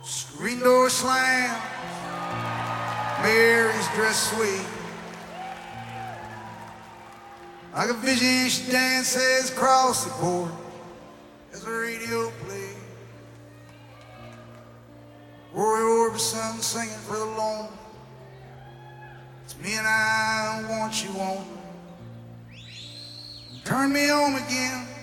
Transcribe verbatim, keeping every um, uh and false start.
Screen door slam, Mary's dressed sweet. I can vision she dances across the court as the radio plays. Roy Orbison singing for the lone. It's me and I want you on. Turn me on again.